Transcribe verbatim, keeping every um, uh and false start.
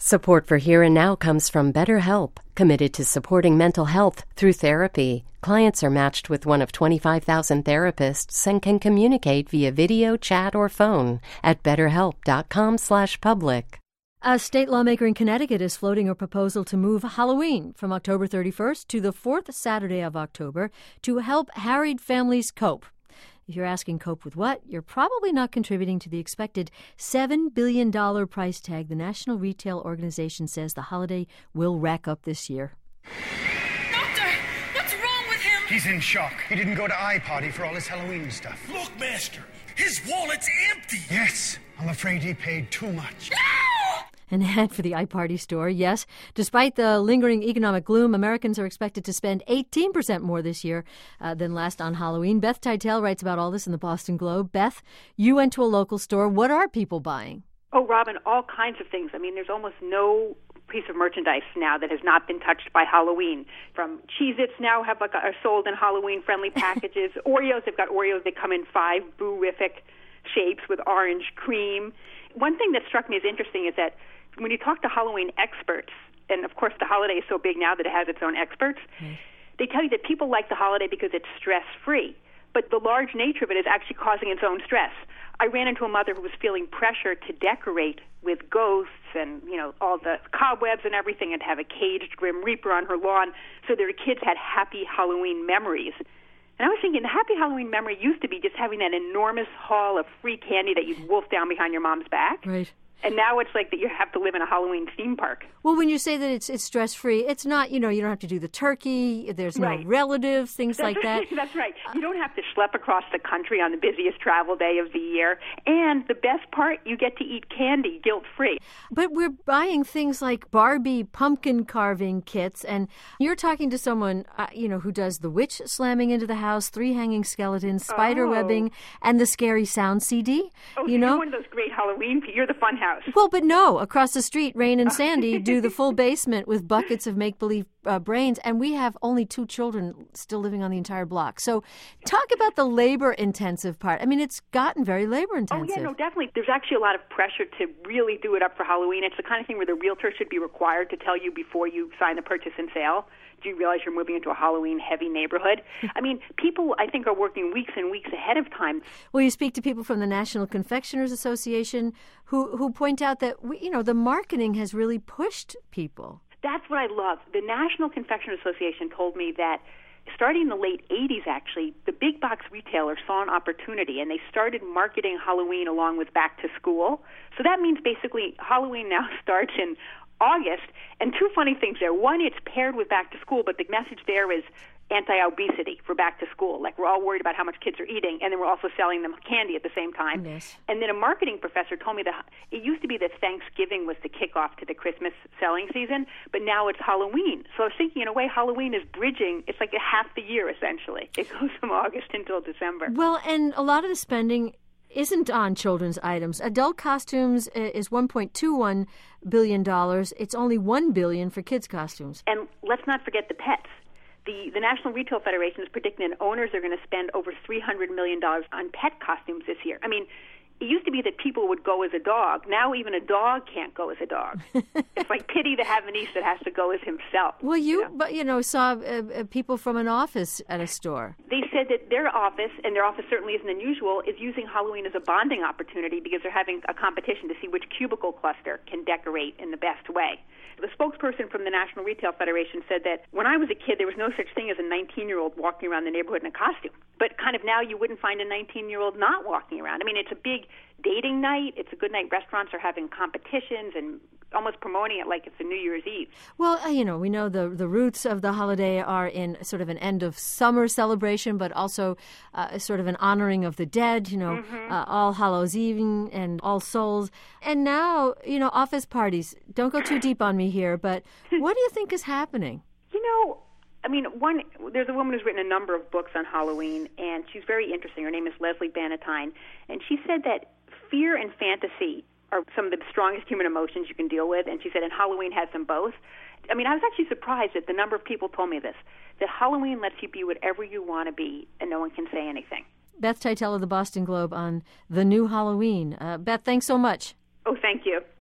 Support for Here and Now comes from BetterHelp, committed to supporting mental health through therapy. Clients are matched with one of twenty-five thousand therapists and can communicate via video, chat, or phone at betterhelp.com slash public. A state lawmaker in Connecticut is floating a proposal to move Halloween from October thirty-first to the fourth Saturday of October to help harried families cope. If you're asking cope with what, you're probably not contributing to the expected seven billion dollars price tag the National Retail Organization says the holiday will rack up this year. Doctor, what's wrong with him? He's in shock. He didn't go to iParty for all his Halloween stuff. Look, Master, his wallet's empty. Yes, I'm afraid he paid too much. No! An ad for the iParty store, yes. Despite the lingering economic gloom, Americans are expected to spend eighteen percent more this year uh, than last on Halloween. Beth Titel writes about all this in the Boston Globe. Beth, you went to a local store. What are people buying? Oh, Robin, all kinds of things. I mean, there's almost no piece of merchandise now that has not been touched by Halloween. From Cheez-Its now have like are sold in Halloween-friendly packages. Oreos, they've got Oreos that come in five boo-rific shapes with orange cream. One thing that struck me as interesting is that when you talk to Halloween experts, and of course the holiday is so big now that it has its own experts, mm. they tell you that people like the holiday because it's stress-free. But the large nature of it is actually causing its own stress. I ran into a mother who was feeling pressure to decorate with ghosts and, you know, all the cobwebs and everything and to have a caged Grim Reaper on her lawn so their kids had happy Halloween memories. And I was thinking the happy Halloween memory used to be just having that enormous haul of free candy that you'd wolf down behind your mom's back. Right. And now it's like that you have to live in a Halloween theme park. Well, when you say that it's it's stress-free, it's not, you know, you don't have to do the turkey, there's no right. relatives, things That's like right. that. That's right. You don't have to schlep across the country on the busiest travel day of the year. And the best part, you get to eat candy guilt-free. But we're buying things like Barbie pumpkin carving kits, and you're talking to someone, uh, you know, who does the witch slamming into the house, three hanging skeletons, spider oh. webbing, and the scary sound C D. Oh, you so know? You're one of those great Halloween people. You're the fun house. Well, but no, across the street, Rain and Sandy do the full basement with buckets of make-believe uh, brains, and we have only two children still living on the entire block. So talk about the labor-intensive part. I mean, it's gotten very labor-intensive. Oh, yeah, no, definitely. There's actually a lot of pressure to really do it up for Halloween. It's the kind of thing where the realtor should be required to tell you before you sign the purchase and sale. Do you realize you're moving into a Halloween-heavy neighborhood? I mean, people, I think, are working weeks and weeks ahead of time. Well, you speak to people from the National Confectioners Association who, who point out that, we, you know, the marketing has really pushed people. That's what I love. The National Confectioners Association told me that starting in the late eighties, actually, the big box retailers saw an opportunity, and they started marketing Halloween along with back to school. So that means basically Halloween now starts in August, and two funny things there. One, it's paired with back to school, but the message there is anti-obesity for back to school. Like, we're all worried about how much kids are eating, and then we're also selling them candy at the same time. Yes. And then a marketing professor told me that it used to be that Thanksgiving was the kickoff to the Christmas selling season, but now it's Halloween. So I was thinking, in a way, Halloween is bridging. It's like a half the year, essentially. It goes from August until December. Well, and a lot of the spending isn't on children's items. Adult costumes is one point two one billion dollars. It's only one billion dollars for kids' costumes. And let's not forget the pets. The, the National Retail Federation is predicting that owners are going to spend over three hundred million dollars on pet costumes this year. I mean, it used to be that people would go as a dog. Now even a dog can't go as a dog. It's like pity the Havanese that has to go as himself. Well, you, you know? but you know, saw uh, uh, people from an office at a store. They said that their office, and their office certainly isn't unusual, is using Halloween as a bonding opportunity because they're having a competition to see which cubicle cluster can decorate in the best way. The spokesperson from the National Retail Federation said that when I was a kid, there was no such thing as a nineteen-year-old walking around the neighborhood in a costume. But kind of now you wouldn't find a nineteen-year-old not walking around. I mean, it's a big dating night. It's a good night. Restaurants are having competitions and almost promoting it like it's a New Year's Eve. Well, uh, you know, we know the the roots of the holiday are in sort of an end of summer celebration, but also uh, sort of an honoring of the dead, you know, mm-hmm. uh, All Hallows Eve and All Souls. And now, you know, office parties. Don't go too deep on me here, but what do you think is happening? You know, I mean, one, there's a woman who's written a number of books on Halloween, and she's very interesting. Her name is Leslie Bannatyne, and she said that fear and fantasy are some of the strongest human emotions you can deal with, and she said, and Halloween has them both. I mean, I was actually surprised at the number of people told me this, that Halloween lets you be whatever you want to be, and no one can say anything. Beth Titel of the Boston Globe on the new Halloween. Uh, Beth, thanks so much. Oh, thank you.